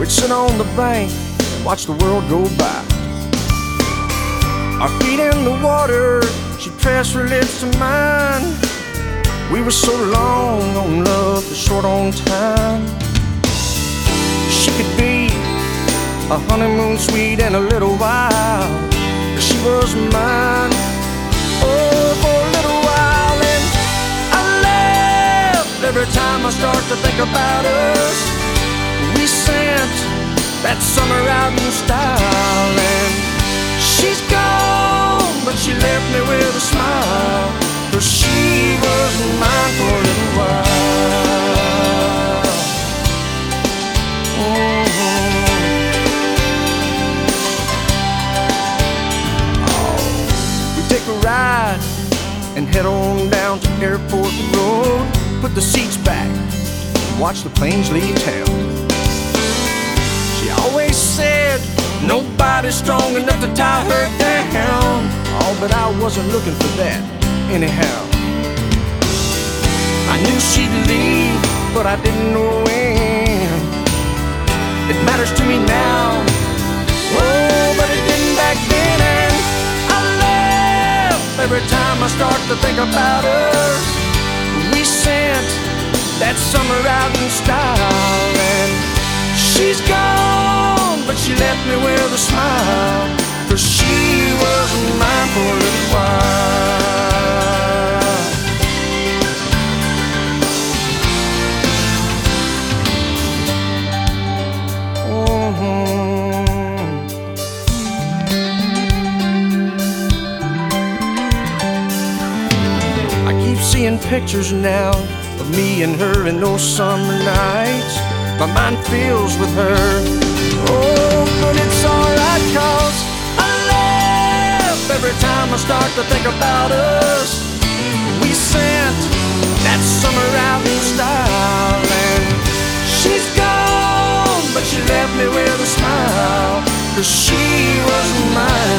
We'd sit on the bank and watch the world go by. Our feet in the water, she'd press her lips to mine. We were so long on love, but short on time. She could be a honeymoon suite in a little while, but she was mine, oh, for a little while. And I laugh every time I start to think about us. We sent that summer out in style, and she's gone, but she left me with a smile, 'cause she was mine for a little while. Take a ride and head on down to Airport Road. Put the seats back, watch the planes leave town. She always said nobody's strong enough to tie her down. Oh, but I wasn't looking for that anyhow. I knew she'd leave, but I didn't know when. It matters to me now, oh, but it didn't back then. And every time I start to think about us, we sent that summer out in style. And she's gone, but she left me with a smile, 'cause she was mine for a little while. Seeing pictures now of me and her in those summer nights. My mind fills with her, oh, but it's alright, 'cause I laugh every time I start to think about us. We sent that summer out in style, and she's gone, but she left me with a smile, 'cause she was mine.